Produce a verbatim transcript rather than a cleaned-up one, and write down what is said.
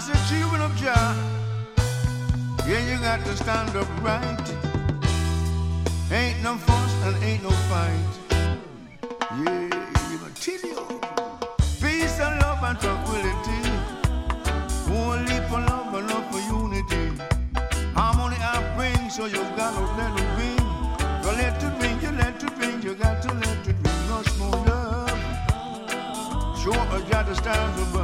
As a children of Jah, yeah, you got to stand up right. Ain't no fuss and ain't no fight. Yeah, you gonna tell you. Peace and love and tranquility. Only for love and love for unity. Harmony I bring, so you gotta let it ring. You let it ring, you let it ring, you got to let it ring. No more love. Sure, I got to stand up.